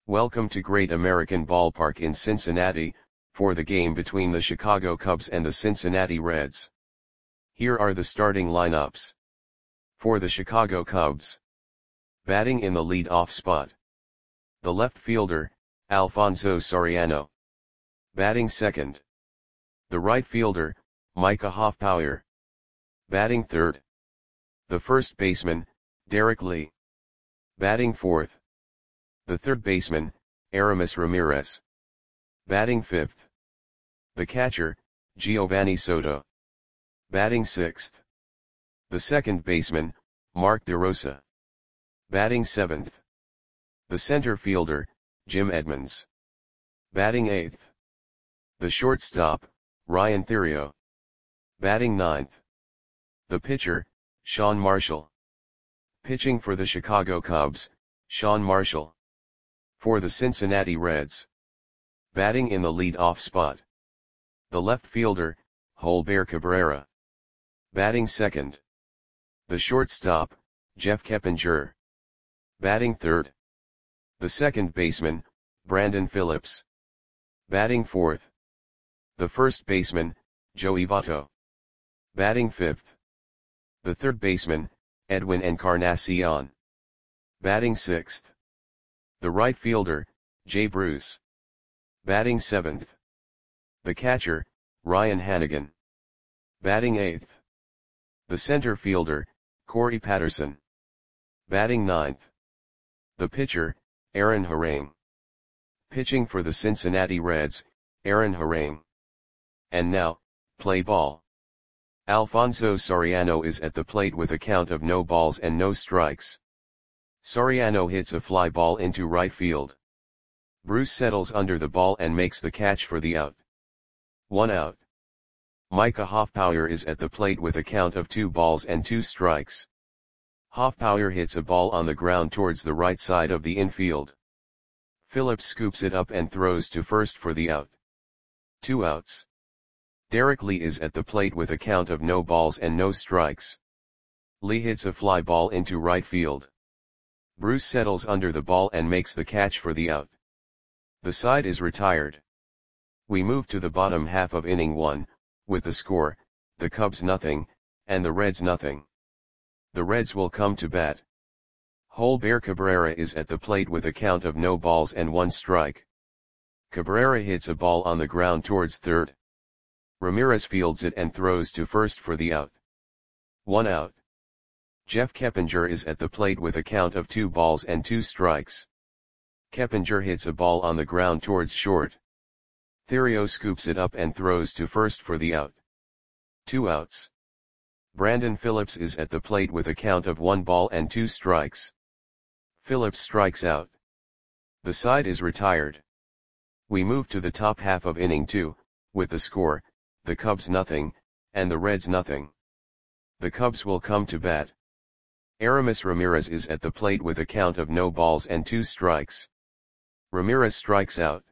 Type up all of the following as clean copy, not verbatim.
Welcome to Great American Ballpark in Cincinnati, for the game between the Chicago Cubs and the Cincinnati Reds. Here are the starting lineups. For the Chicago Cubs. Batting in the lead-off spot. The left fielder, Alfonso Soriano. Batting second. The right fielder, Micah Hoffpauir. Batting third. The first baseman, Derek Lee. Batting fourth. The third baseman, Aramis Ramirez. Batting fifth. The catcher, Giovanni Soto. Batting sixth. The second baseman, Mark DeRosa. Batting seventh. The center fielder, Jim Edmonds. Batting eighth. The shortstop, Ryan Theriot. Batting ninth. The pitcher, Sean Marshall. Pitching for the Chicago Cubs, Sean Marshall. For the Cincinnati Reds. Batting in the lead-off spot. The left fielder, Jolber Cabrera. Batting second. The shortstop, Jeff Keppinger. Batting third. The second baseman, Brandon Phillips. Batting fourth. The first baseman, Joey Votto. Batting fifth. The third baseman, Edwin Encarnacion. Batting sixth. The right fielder, Jay Bruce. Batting seventh. The catcher, Ryan Hanigan. Batting eighth. The center fielder, Corey Patterson. Batting ninth. The pitcher, Aaron Harang. Pitching for the Cincinnati Reds, Aaron Harang. And now, play ball. Alfonso Soriano is at the plate with a count of no balls and no strikes. Soriano hits a fly ball into right field. Bruce settles under the ball and makes the catch for the out. 1 out. Micah Hoffpauir is at the plate with a count of 2 balls and 2 strikes. Hoffpauir hits a ball on the ground towards the right side of the infield. Phillips scoops it up and throws to first for the out. 2 outs. Derek Lee is at the plate with a count of no balls and no strikes. Lee hits a fly ball into right field. Bruce settles under the ball and makes the catch for the out. The side is retired. We move to the bottom half of inning 1, with the score, the Cubs nothing, and the Reds nothing. The Reds will come to bat. Jolber Cabrera is at the plate with a count of no balls and 1 strike. Cabrera hits a ball on the ground towards third. Ramirez fields it and throws to first for the out. 1 out. Jeff Keppinger is at the plate with a count of 2 balls and 2 strikes. Keppinger hits a ball on the ground towards short. Theriot scoops it up and throws to first for the out. 2 outs. Brandon Phillips is at the plate with a count of 1 ball and 2 strikes. Phillips strikes out. The side is retired. We move to the top half of inning 2, with the score, the Cubs nothing, and the Reds nothing. The Cubs will come to bat. Aramis Ramirez is at the plate with a count of no balls and 2 strikes. Ramirez strikes out.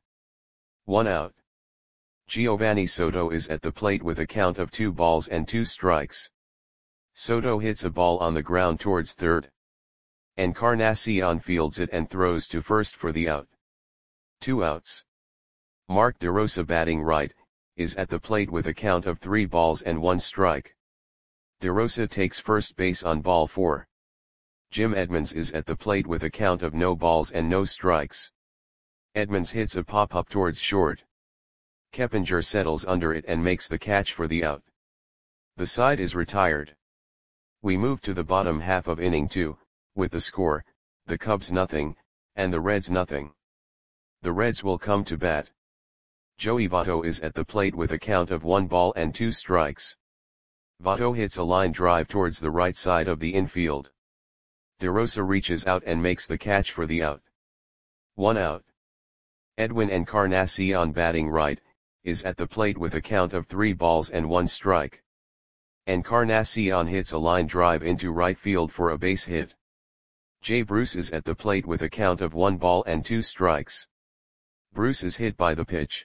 1 out. Giovanni Soto is at the plate with a count of 2 balls and 2 strikes. Soto hits a ball on the ground towards third. Encarnacion fields it and throws to first for the out. 2 outs. Mark DeRosa batting right, is at the plate with a count of 3 balls and 1 strike. DeRosa takes first base on ball 4. Jim Edmonds is at the plate with a count of no balls and no strikes. Edmonds hits a pop-up towards short. Keppinger settles under it and makes the catch for the out. The side is retired. We move to the bottom half of inning 2, with the score, the Cubs nothing, and the Reds nothing. The Reds will come to bat. Joey Votto is at the plate with a count of 1 ball and 2 strikes. Votto hits a line drive towards the right side of the infield. DeRosa reaches out and makes the catch for the out. 1 out. Edwin Encarnacion batting right, is at the plate with a count of 3 balls and 1 strike. Encarnacion hits a line drive into right field for a base hit. Jay Bruce is at the plate with a count of 1 ball and 2 strikes. Bruce is hit by the pitch.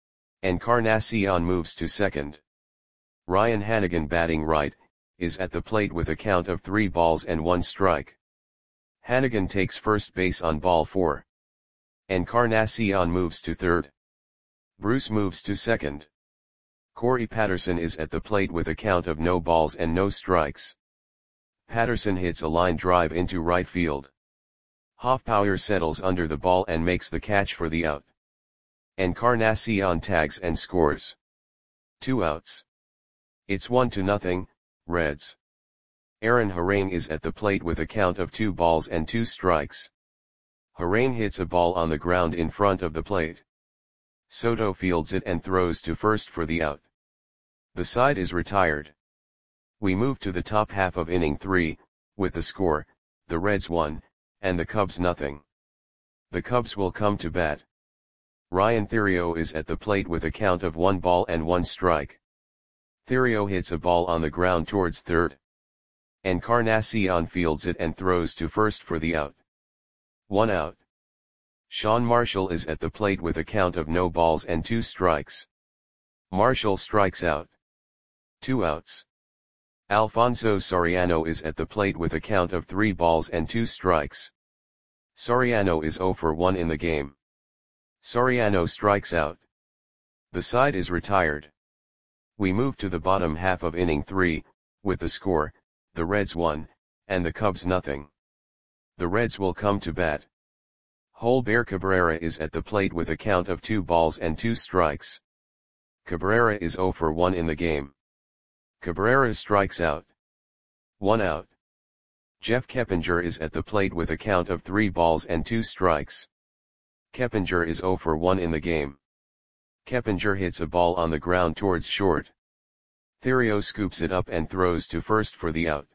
Encarnacion moves to second. Ryan Hanigan batting right, is at the plate with a count of 3 balls and 1 strike. Hanigan takes first base on ball 4. Encarnacion moves to third. Bruce moves to second. Corey Patterson is at the plate with a count of no balls and no strikes. Patterson hits a line drive into right field. Hoffpauir settles under the ball and makes the catch for the out. Encarnacion tags and scores. 2 outs. It's 1-0, Reds. Aaron Harang is at the plate with a count of 2 balls and 2 strikes. Harang hits a ball on the ground in front of the plate. Soto fields it and throws to first for the out. The side is retired. We move to the top half of inning 3, with the score, the Reds 1, and the Cubs nothing. The Cubs will come to bat. Ryan Theriot is at the plate with a count of 1 ball and 1 strike. Theriot hits a ball on the ground towards third. Encarnacion fields it and throws to first for the out. 1 out. Sean Marshall is at the plate with a count of no balls and 2 strikes. Marshall strikes out. 2 outs. Alfonso Soriano is at the plate with a count of 3 balls and 2 strikes. Soriano is 0 for 1 in the game. Soriano strikes out. The side is retired. We move to the bottom half of inning 3, with the score, the Reds 1, and the Cubs nothing. The Reds will come to bat. Holber Cabrera is at the plate with a count of 2 balls and 2 strikes. Cabrera is 0 for 1 in the game. Cabrera strikes out. 1 out. Jeff Keppinger is at the plate with a count of 3 balls and 2 strikes. Keppinger is 0 for 1 in the game. Keppinger hits a ball on the ground towards short. Theriot scoops it up and throws to first for the out.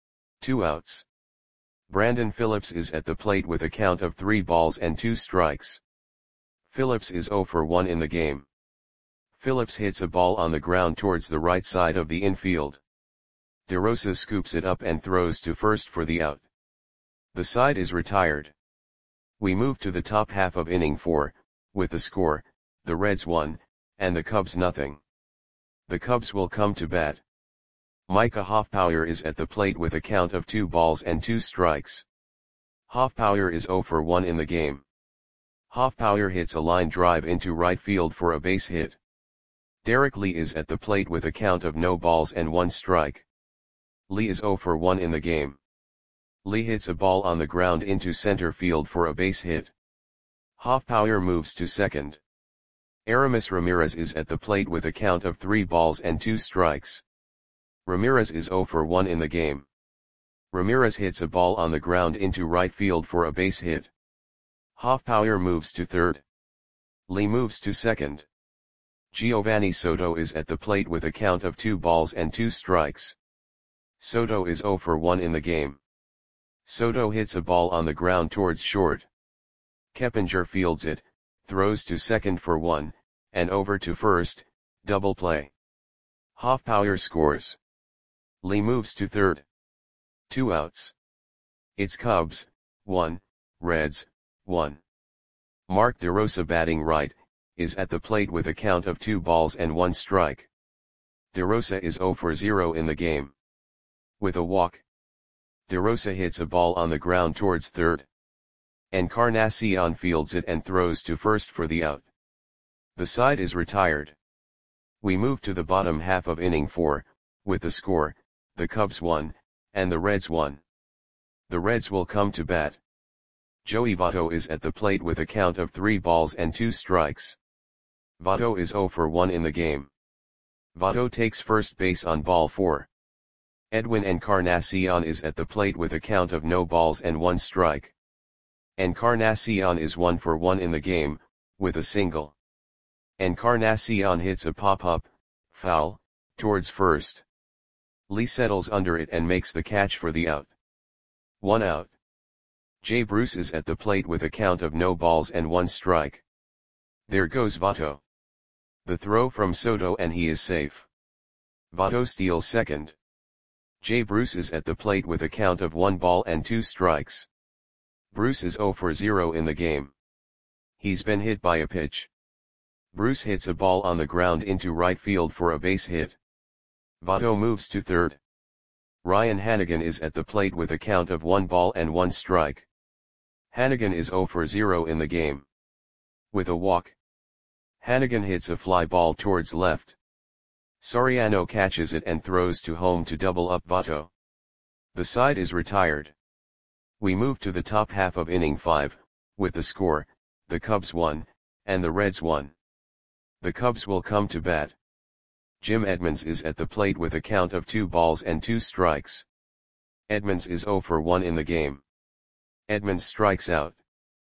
2 outs. Brandon Phillips is at the plate with a count of 3 balls and 2 strikes. Phillips is 0 for 1 in the game. Phillips hits a ball on the ground towards the right side of the infield. DeRosa scoops it up and throws to first for the out. The side is retired. We move to the top half of inning 4, with the score, the Reds 1, and the Cubs nothing. The Cubs will come to bat. Micah Hoffpauir is at the plate with a count of 2 balls and 2 strikes. Hoffpauir is 0 for 1 in the game. Hoffpauir hits a line drive into right field for a base hit. Derek Lee is at the plate with a count of no balls and 1 strike. Lee is 0 for 1 in the game. Lee hits a ball on the ground into center field for a base hit. Hoffpauir moves to second. Aramis Ramirez is at the plate with a count of 3 balls and 2 strikes. Ramirez is 0 for 1 in the game. Ramirez hits a ball on the ground into right field for a base hit. Hoffpauir moves to third. Lee moves to second. Giovanni Soto is at the plate with a count of 2 balls and 2 strikes. Soto is 0 for 1 in the game. Soto hits a ball on the ground towards short. Keppinger fields it, throws to second for 1, and over to first, double play. Hoffpauir scores. Lee moves to third. 2 outs. It's Cubs, 1, Reds, 1. Mark DeRosa batting right, is at the plate with a count of 2 balls and 1 strike. DeRosa is 0 for 0 in the game. With a walk. DeRosa hits a ball on the ground towards third. Encarnacion fields it and throws to first for the out. The side is retired. We move to the bottom half of inning 4, with the score, the Cubs 1, and the Reds 1. The Reds will come to bat. Joey Votto is at the plate with a count of 3 balls and 2 strikes. Votto is 0 for 1 in the game. Votto takes first base on ball 4. Edwin Encarnacion is at the plate with a count of no balls and 1 strike. Encarnacion is 1 for 1 in the game, with a single. Encarnacion hits a pop-up, foul, towards first. Lee settles under it and makes the catch for the out. 1 out. Jay Bruce is at the plate with a count of no balls and 1 strike. There goes Votto. The throw from Soto and he is safe. Votto steals second. Jay Bruce is at the plate with a count of 1 ball and 2 strikes. Bruce is 0 for 0 in the game. He's been hit by a pitch. Bruce hits a ball on the ground into right field for a base hit. Votto moves to third. Ryan Hanigan is at the plate with a count of 1 ball and 1 strike. Hanigan is 0 for 0 in the game. With a walk, Hannigan hits a fly ball towards left. Soriano catches it and throws to home to double up Votto. The side is retired. We move to the top half of inning 5, with the score, the Cubs won, and the Reds won. The Cubs will come to bat. Jim Edmonds is at the plate with a count of 2 balls and 2 strikes. Edmonds is 0 for 1 in the game. Edmonds strikes out.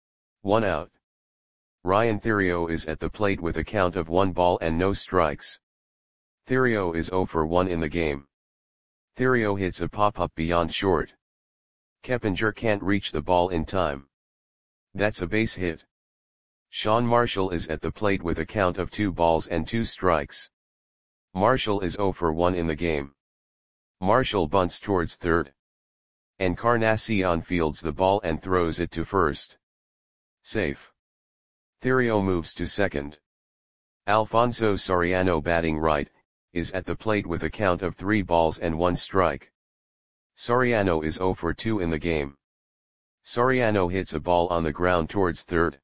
1 out. Ryan Theriot is at the plate with a count of 1 ball and no strikes. Theriot is 0 for 1 in the game. Theriot hits a pop-up beyond short. Keppinger can't reach the ball in time. That's a base hit. Sean Marshall is at the plate with a count of 2 balls and 2 strikes. Marshall is 0 for 1 in the game. Marshall bunts towards third. Encarnacion fields the ball and throws it to first. Safe. Theriot moves to second. Alfonso Soriano, batting right, is at the plate with a count of 3 balls and 1 strike. Soriano is 0 for 2 in the game. Soriano hits a ball on the ground towards third.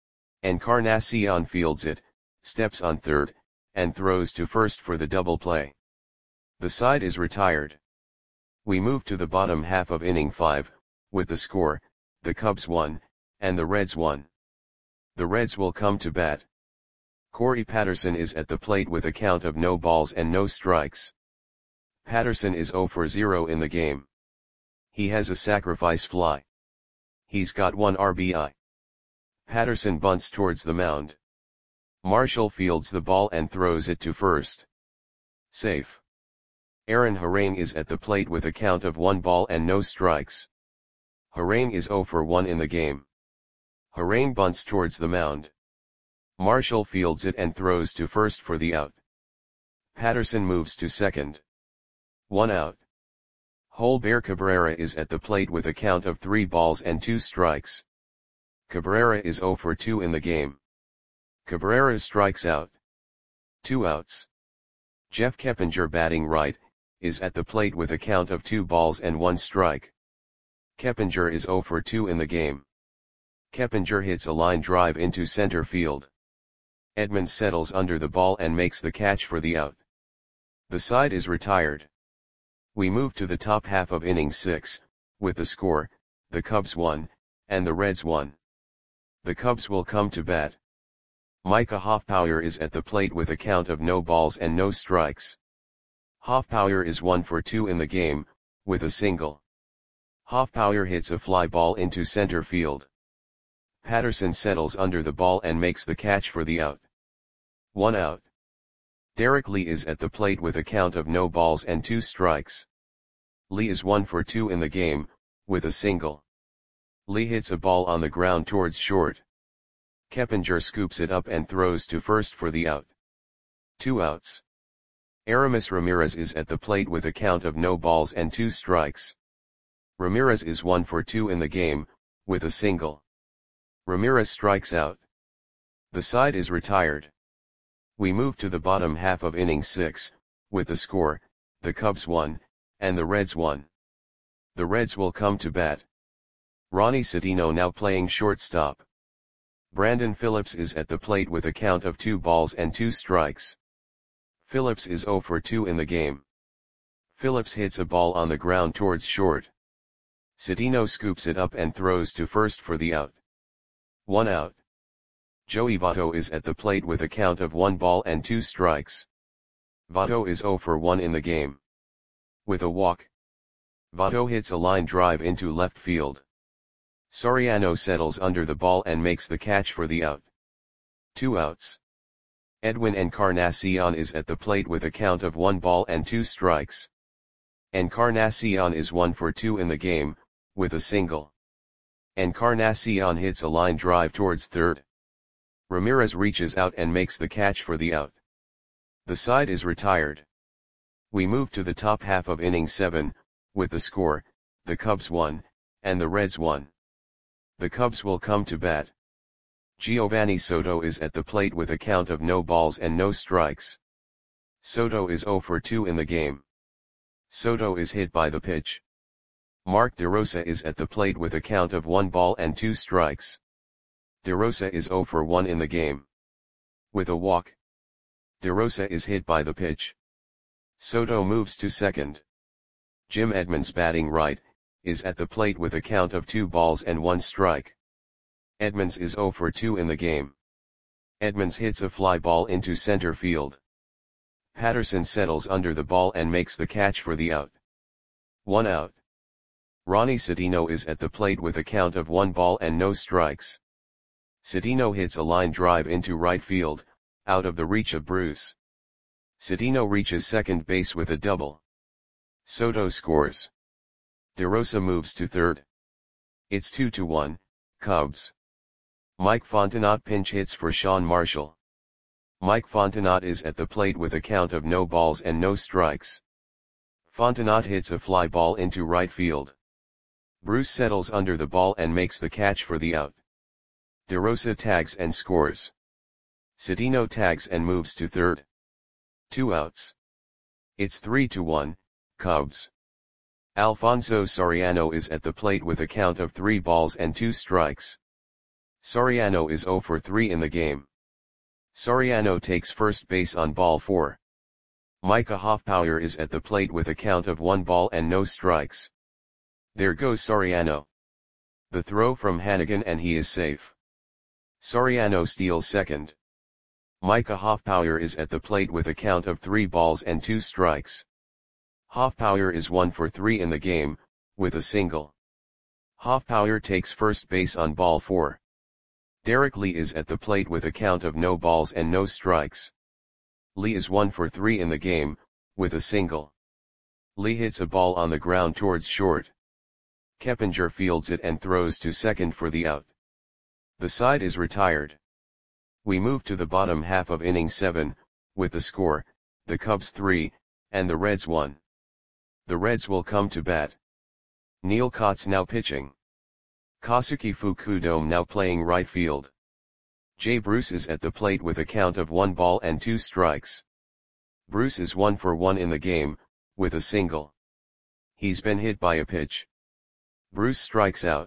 Encarnacion fields it, steps on third, and throws to first for the double play. The side is retired. We move to the bottom half of inning 5, with the score, the Cubs won, and the Reds won. The Reds will come to bat. Corey Patterson is at the plate with a count of no balls and no strikes. Patterson is 0 for 0 in the game. He has a sacrifice fly. He's got 1 RBI. Patterson bunts towards the mound. Marshall fields the ball and throws it to first. Safe. Aaron Harang is at the plate with a count of 1 ball and no strikes. Harang is 0 for 1 in the game. Harang bunts towards the mound. Marshall fields it and throws to first for the out. Patterson moves to second. 1 out. Holber Cabrera is at the plate with a count of 3 balls and 2 strikes. Cabrera is 0 for 2 in the game. Cabrera strikes out. 2 outs. Jeff Keppinger, batting right, is at the plate with a count of 2 balls and 1 strike. Keppinger is 0 for 2 in the game. Keppinger hits a line drive into center field. Edmonds settles under the ball and makes the catch for the out. The side is retired. We move to the top half of inning 6, with the score, the Cubs won, and the Reds won. The Cubs will come to bat. Micah Hoffpauir is at the plate with a count of no balls and no strikes. Hoffpauir is 1 for 2 in the game, with a single. Hoffpauir hits a fly ball into center field. Patterson settles under the ball and makes the catch for the out. 1 out. Derek Lee is at the plate with a count of no balls and 2 strikes. Lee is 1 for 2 in the game, with a single. Lee hits a ball on the ground towards short. Keppinger scoops it up and throws to first for the out. 2 outs. Aramis Ramirez is at the plate with a count of no balls and 2 strikes. Ramirez is 1 for 2 in the game, with a single. Ramirez strikes out. The side is retired. We move to the bottom half of inning 6, with the score, the Cubs won, and the Reds won. The Reds will come to bat. Ronnie Sedino now playing shortstop. Brandon Phillips is at the plate with a count of 2 balls and 2 strikes. Phillips is 0 for 2 in the game. Phillips hits a ball on the ground towards short. Sedino scoops it up and throws to first for the out. 1 out. Joey Votto is at the plate with a count of 1 ball and 2 strikes. Votto is 0 for 1 in the game. With a walk, Votto hits a line drive into left field. Soriano settles under the ball and makes the catch for the out. 2 outs. Edwin Encarnacion is at the plate with a count of 1 ball and 2 strikes. Encarnacion is 1 for 2 in the game, with a single. Encarnacion hits a line drive towards third. Ramirez reaches out and makes the catch for the out. The side is retired. We move to the top half of inning 7, with the score, the Cubs won, and the Reds won. The Cubs will come to bat. Giovanni Soto is at the plate with a count of no balls and no strikes. Soto is 0 for 2 in the game. Soto is hit by the pitch. Mark DeRosa is at the plate with a count of 1 ball and 2 strikes. DeRosa is 0 for 1 in the game. With a walk. DeRosa is hit by the pitch. Soto moves to second. Jim Edmonds, batting right, is at the plate with a count of 2 balls and 1 strike. Edmonds is 0 for 2 in the game. Edmonds hits a fly ball into center field. Patterson settles under the ball and makes the catch for the out. 1 out. Ronnie Citino is at the plate with a count of 1 ball and no strikes. Citino hits a line drive into right field, out of the reach of Bruce. Citino reaches second base with a double. Soto scores. DeRosa moves to third. It's 2-1, Cubs. Mike Fontenot pinch hits for Sean Marshall. Mike Fontenot is at the plate with a count of no balls and no strikes. Fontenot hits a fly ball into right field. Bruce settles under the ball and makes the catch for the out. DeRosa tags and scores. Citino tags and moves to third. 2 outs. It's 3-1, Cubs. Alfonso Soriano is at the plate with a count of 3 balls and 2 strikes. Soriano is 0 for 3 in the game. Soriano takes first base on ball 4. Micah Hoffpauir is at the plate with a count of 1 ball and no strikes. There goes Soriano. The throw from Hannigan and he is safe. Soriano steals second. Micah Hoffpauir is at the plate with a count of 3 balls and 2 strikes. Hoffpauir is 1 for 3 in the game, with a single. Hoffpauir takes first base on ball 4. Derek Lee is at the plate with a count of no balls and no strikes. Lee is 1 for 3 in the game, with a single. Lee hits a ball on the ground towards short. Keppinger fields it and throws to second for the out. The side is retired. We move to the bottom half of inning 7, with the score, the Cubs 3, and the Reds 1. The Reds will come to bat. Neil Kotz now pitching. Kazuki Fukudome now playing right field. Jay Bruce is at the plate with a count of 1 ball and 2 strikes. Bruce is 1 for 1 in the game, with a single. He's been hit by a pitch. Bruce strikes out.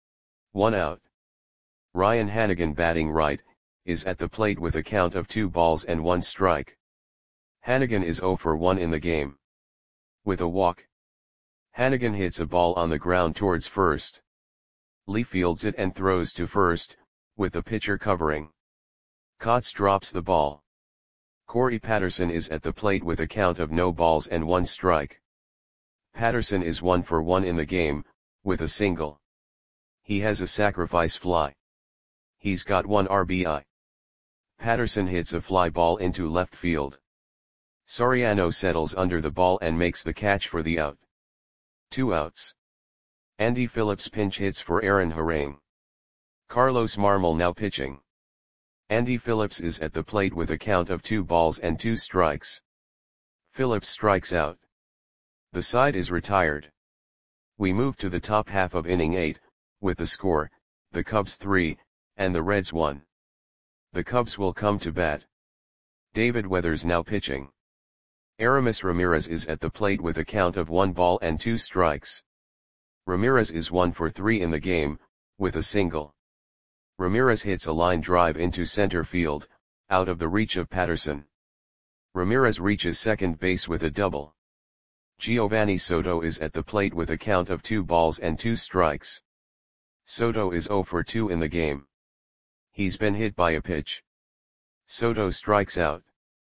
1 out. Ryan Hannigan, batting right, is at the plate with a count of 2 balls and 1 strike. Hannigan is 0 for 1 in the game. With a walk. Hannigan hits a ball on the ground towards first. Lee fields it and throws to first, with the pitcher covering. Kotz drops the ball. Corey Patterson is at the plate with a count of no balls and 1 strike. Patterson is 1 for 1 in the game, with a single. He has a sacrifice fly. He's got 1 RBI. Patterson hits a fly ball into left field. Soriano settles under the ball and makes the catch for the out. 2 outs. Andy Phillips pinch hits for Aaron Harang. Carlos Marmol now pitching. Andy Phillips is at the plate with a count of 2 balls and 2 strikes. Phillips strikes out. The side is retired. We move to the top half of inning 8, with the score, the Cubs 3, and the Reds 1. The Cubs will come to bat. David Weathers now pitching. Aramis Ramirez is at the plate with a count of 1 ball and 2 strikes. Ramirez is 1 for 3 in the game, with a single. Ramirez hits a line drive into center field, out of the reach of Patterson. Ramirez reaches second base with a double. Giovanni Soto is at the plate with a count of 2 balls and 2 strikes. Soto is 0 for 2 in the game. He's been hit by a pitch. Soto strikes out.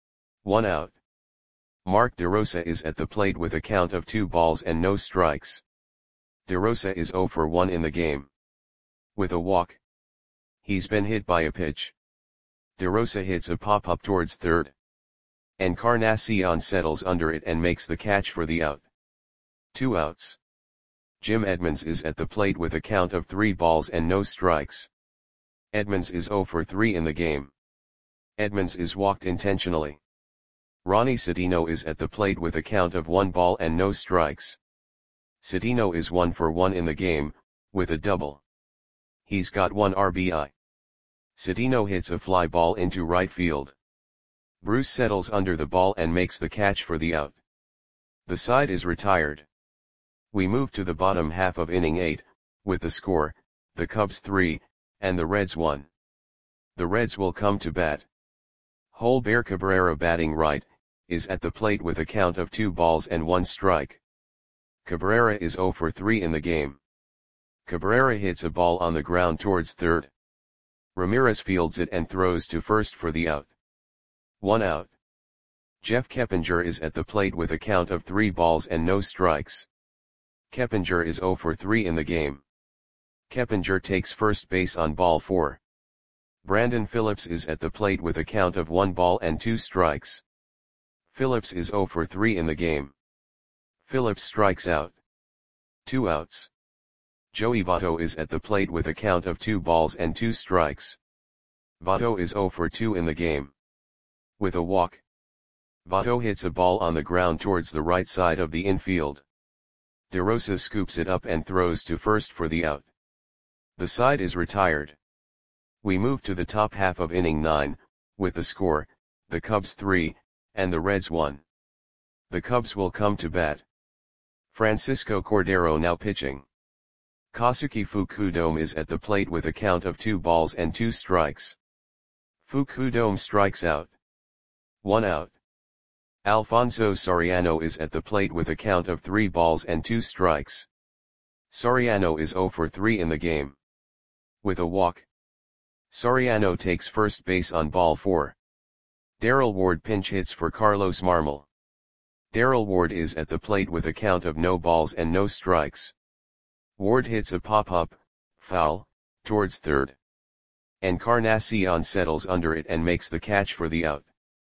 1 out. Mark DeRosa is at the plate with a count of 2 balls and no strikes. DeRosa is 0 for 1 in the game. With a walk. He's been hit by a pitch. DeRosa hits a pop-up towards third. Encarnacion settles under it and makes the catch for the out. 2 outs. Jim Edmonds is at the plate with a count of 3 balls and no strikes. Edmonds is 0 for 3 in the game. Edmonds is walked intentionally. Ronnie Citino is at the plate with a count of 1 ball and no strikes. Citino is 1 for 1 in the game, with a double. He's got 1 RBI. Citino hits a fly ball into right field. Bruce settles under the ball and makes the catch for the out. The side is retired. We move to the bottom half of inning 8, with the score, the Cubs 3, and the Reds 1. The Reds will come to bat. Holber Cabrera batting right, is at the plate with a count of 2 balls and 1 strike. Cabrera is 0 for 3 in the game. Cabrera hits a ball on the ground towards third. Ramirez fields it and throws to first for the out. 1 out. Jeff Keppinger is at the plate with a count of 3 balls and no strikes. Keppinger is 0 for 3 in the game. Keppinger takes first base on ball 4. Brandon Phillips is at the plate with a count of 1 ball and 2 strikes. Phillips is 0 for 3 in the game. Phillips strikes out. 2 outs. Joey Votto is at the plate with a count of 2 balls and 2 strikes. Votto is 0 for 2 in the game. With a walk. Votto hits a ball on the ground towards the right side of the infield. DeRosa scoops it up and throws to first for the out. The side is retired. We move to the top half of inning 9, with the score, the Cubs 3, and the Reds 1. The Cubs will come to bat. Francisco Cordero now pitching. Kosuke Fukudome is at the plate with a count of 2 balls and 2 strikes. Fukudome strikes out. 1 out. Alfonso Soriano is at the plate with a count of 3 balls and 2 strikes. Soriano is 0 for 3 in the game. With a walk. Soriano takes first base on ball 4. Darrell Ward pinch hits for Carlos Marmol. Darrell Ward is at the plate with a count of no balls and no strikes. Ward hits a pop-up, foul, towards third. Encarnacion settles under it and makes the catch for the out.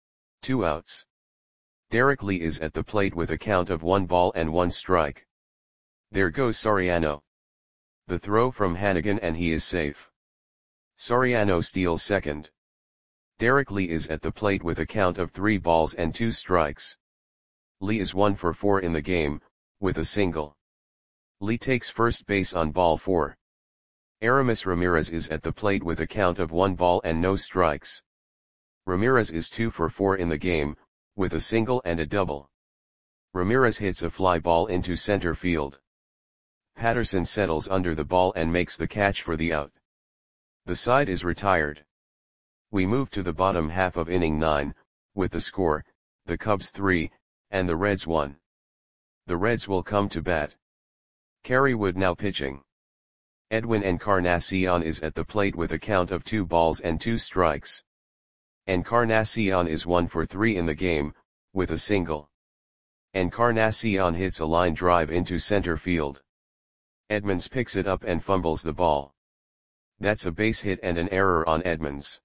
2 outs. Derek Lee is at the plate with a count of 1 ball and 1 strike. There goes Soriano. The throw from Hannigan and he is safe. Soriano steals second. Derek Lee is at the plate with a count of 3 balls and 2 strikes. Lee is 1 for 4 in the game, with a single. Lee takes first base on ball 4. Aramis Ramirez is at the plate with a count of 1 ball and no strikes. Ramirez is 2 for 4 in the game, with a single and a double. Ramirez hits a fly ball into center field. Patterson settles under the ball and makes the catch for the out. The side is retired. We move to the bottom half of inning 9, with the score, the Cubs 3, and the Reds 1. The Reds will come to bat. Kerry Wood now pitching. Edwin Encarnacion is at the plate with a count of 2 balls and 2 strikes. Encarnacion is 1 for 3 in the game, with a single. Encarnacion hits a line drive into center field. Edmonds picks it up and fumbles the ball. That's a base hit and an error on Edmonds.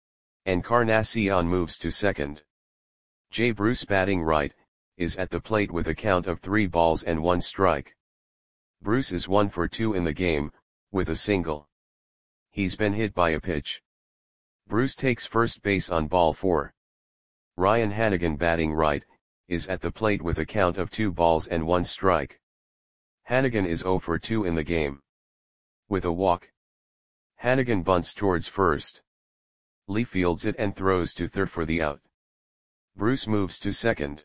Encarnacion moves to second. Jay Bruce batting right, is at the plate with a count of 3 balls and 1 strike. Bruce is 1 for 2 in the game, with a single. He's been hit by a pitch. Bruce takes first base on ball 4. Ryan Hannigan batting right, is at the plate with a count of 2 balls and 1 strike. Hannigan is 0 for 2 in the game. With a walk. Hannigan bunts towards first. Lee fields it and throws to third for the out. Bruce moves to second.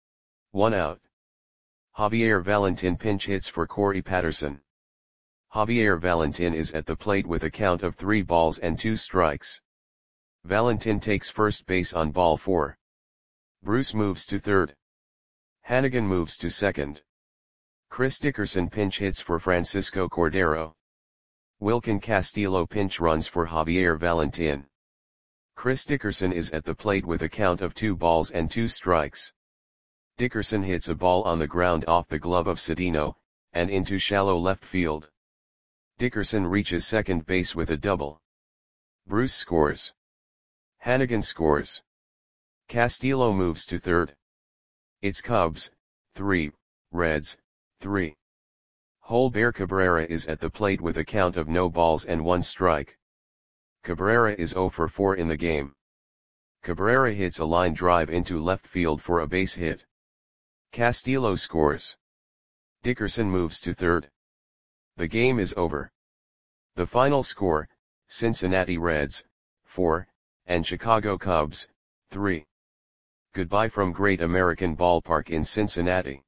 1 out. Javier Valentin pinch hits for Corey Patterson. Javier Valentin is at the plate with a count of 3 balls and 2 strikes. Valentin takes first base on ball 4. Bruce moves to third. Hannigan moves to second. Chris Dickerson pinch hits for Francisco Cordero. Wilkin Castillo pinch runs for Javier Valentin. Chris Dickerson is at the plate with a count of 2 balls and 2 strikes. Dickerson hits a ball on the ground off the glove of Cedeno, and into shallow left field. Dickerson reaches second base with a double. Bruce scores. Hannigan scores. Castillo moves to third. It's Cubs, 3, Reds, 3. Holber Cabrera is at the plate with a count of no balls and 1 strike. Cabrera is 0 for 4 in the game. Cabrera hits a line drive into left field for a base hit. Castillo scores. Dickerson moves to third. The game is over. The final score, Cincinnati Reds, 4, and Chicago Cubs, 3. Goodbye from Great American Ballpark in Cincinnati.